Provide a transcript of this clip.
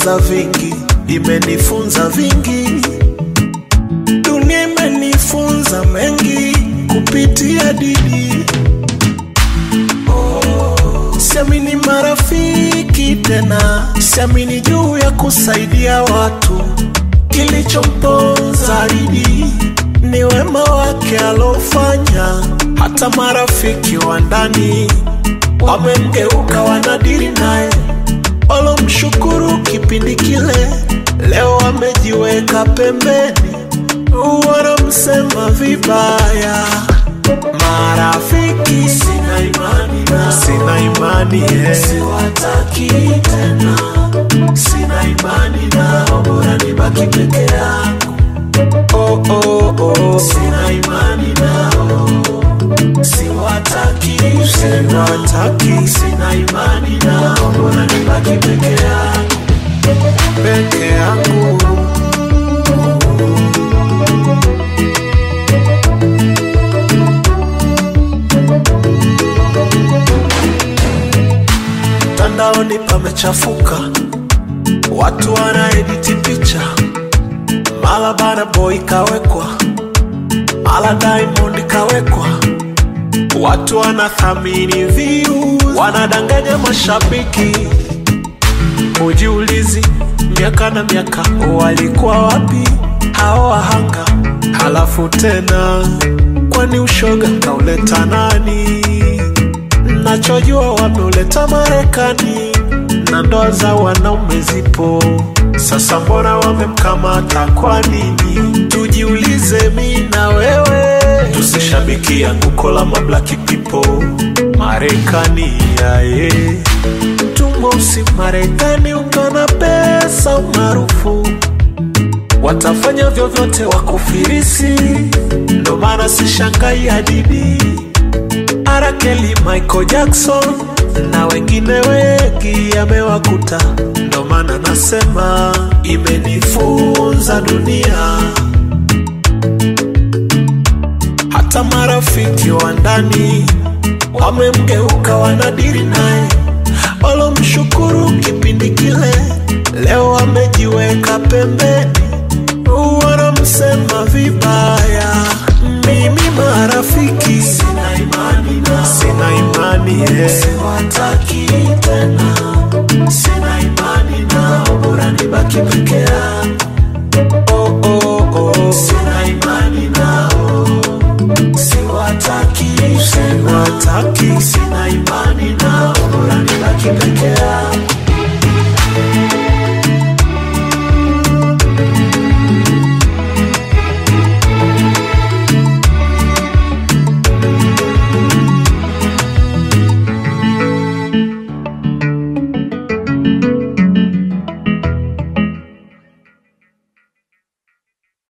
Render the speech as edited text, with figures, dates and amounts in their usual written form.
nimejifunza vingi, imenifunza vingi. Dunia imenifunza mengi kupitia Didi. Siamini marafiki tena, siamini juu ya kusaidia watu. Kilichomponza Didi ni wema wake alofanya. Hata marafiki wa ndani wamemgeuka, wanadiri naye. Walomshukuru kipindi kile, leo wamejiweka pembeni, wanamsema vibaya. Marafiki sina imani nao, sina imani siwataki tena. Sina imani nao, bora nibaki peke yangu. Sina imani nao, siwataki, siwataki. Sina imani nao, bora nibaki peke yangu, peke yangu. Tandaoni pamechafuka, watu wanaediti picha. Mala Burna Boy kawekwa, mala Diamond kawekwa. Watu wanathamini views, wanadanganya mashabiki. Ujiulizi, miaka na miaka walikuwa wapi hao wahanga? Halafu tena, kwani ushoga kauleta nani? Nachojua wameuleta Marekani, na ndoa za wanaume zipo. Sasa mbona wamemkamata kwa nini? Tujiulize mi na wewe, tusishabiki anguko la black people. Marekani yae tumosi, Marekani ungana pesa umaarufu, watafanya vyovyote wakufirisi. Ndo maana sishangai ya Didi, R. Kelly, Michael Jackson na wengine wengi yamewakuta. Ndo maana nasema imenifunza dunia. Hata marafiki wa ndani wamemgeuka, wanadiri naye. Walomshukuru kipindi kile, leo wamejiweka pembeni, wanamsema vibaya. Mimi marafiki sina imani nao, sina imani siwataki tena.